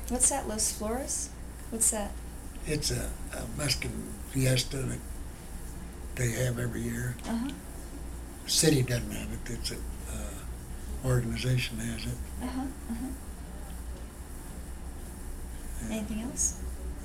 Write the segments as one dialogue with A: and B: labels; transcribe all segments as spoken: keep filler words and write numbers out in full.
A: What's that, Los Flores? What's that?
B: It's a, a Mexican fiesta that they have every year.
A: Uh-huh.
B: The city doesn't have it. It's a uh, organization that has it.
A: Uh-huh. Uh-huh.
B: Yeah.
A: Anything else?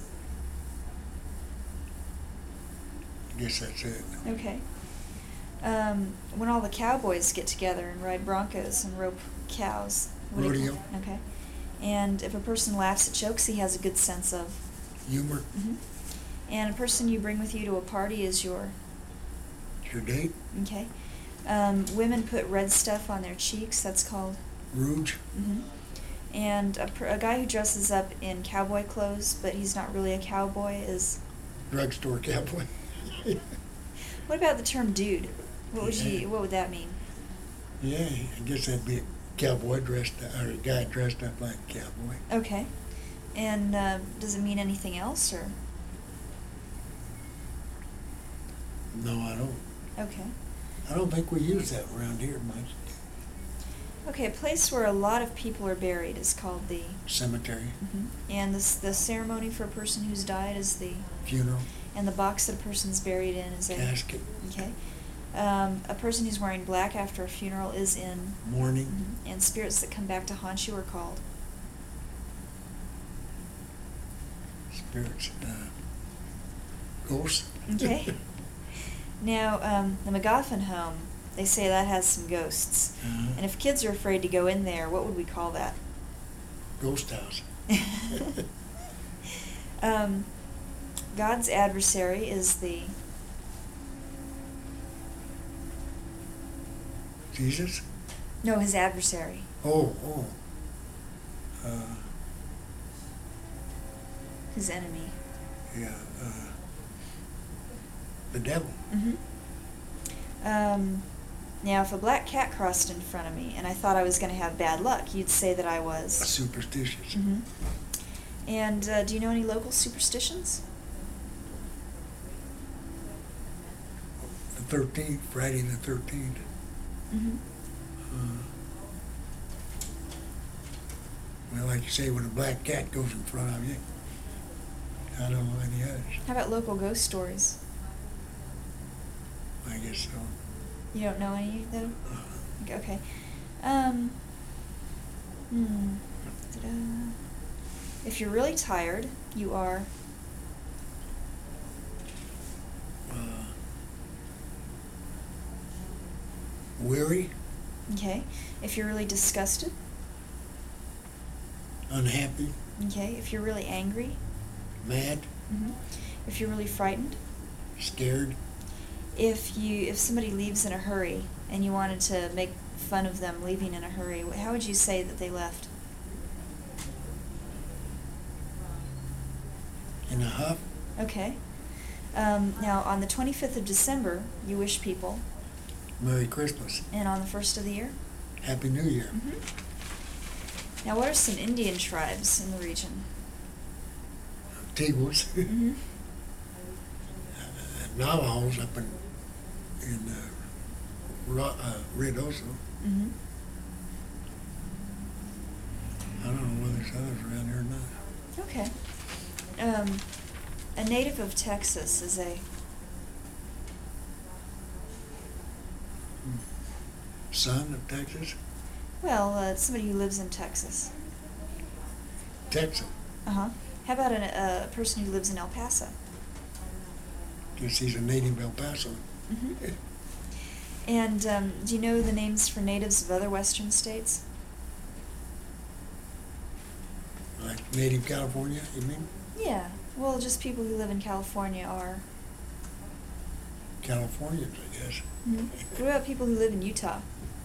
B: I guess that's it.
A: Okay. Um, when all the cowboys get together and ride broncos and rope cows. What do you
B: Rodeo.
A: call- Okay. And if a person laughs at jokes, he has a good sense of.
B: Humor.
A: hmm And a person you bring with you to a party is your.
B: Your date.
A: Okay. Um, women put red stuff on their cheeks. That's called.
B: Rouge.
A: hmm And a, pr- a guy who dresses up in cowboy clothes, but he's not really a cowboy, is.
B: Drugstore cowboy.
A: What about the term dude? What would
B: Yeah.
A: you? What would that mean?
B: Yeah, I guess that'd be a cowboy dressed, or a guy dressed up like a cowboy.
A: Okay. And uh, does it mean anything else, or?
B: No, I don't.
A: Okay.
B: I don't think we use that around here much.
A: Okay, a place where a lot of people are buried is called the.
B: Cemetery,
A: hmm And this, the ceremony for a person who's died is the.
B: funeral,
A: And the box that a person's buried in is a.
B: casket,
A: Okay. Um, a person who's wearing black after a funeral is in.
B: mourning,
A: Mhm. And spirits that come back to haunt you are called.
B: spirits, uh, ghosts.
A: Okay. Now, um, the McGoffin home, they say that has some ghosts.
B: Uh,
A: And if kids are afraid to go in there, what would we call that?
B: Ghost house.
A: um, God's adversary is the.
B: Jesus?
A: No, his adversary.
B: Oh, oh. Uh,
A: His enemy.
B: yeah, uh, the devil.
A: hmm Um, now, if a black cat crossed in front of me and I thought I was going to have bad luck, you'd say that I was.
B: Superstitious.
A: hmm And uh, do you know any local superstitions?
B: The thirteenth, Friday the thirteenth.
A: hmm
B: Uh, well, like you say, when a black cat goes in front of you, I don't know any others.
A: How about local ghost stories?
B: I guess so.
A: You don't know any, though?
B: Uh,
A: Okay. Um, hmm. Ta-da. If you're really tired, you are.
B: uh, weary,
A: Okay. If you're really disgusted.
B: unhappy,
A: Okay. If you're really angry.
B: mad,
A: hmm If you're really frightened.
B: scared,
A: If you if somebody leaves in a hurry and you wanted to make fun of them leaving in a hurry, how would you say that they left?
B: in a huff,
A: Okay. Um, now, on the twenty-fifth of December, you wish people,
B: Merry Christmas,
A: and on the first of the year.
B: Happy New Year.
A: hmm Now, what are some Indian tribes in the region?
B: Teagles,
A: hmm
B: Navajos up in, in uh, Ro- uh, Ruidoso.
A: hmm
B: I don't know whether there's others around here or not.
A: Okay. Um, a native of Texas is a.
B: Son of Texas,
A: Well, uh, somebody who lives in Texas.
B: Texan.
A: Uh huh. How about an, a person who lives in El Paso?
B: Guess he's a native El Paso.
A: hmm And um, do you know the names for natives of other western states?
B: Like native California, you mean?
A: Yeah. Well, just people who live in California are.
B: Californians, I guess.
A: Mhm. What about people who live in Utah?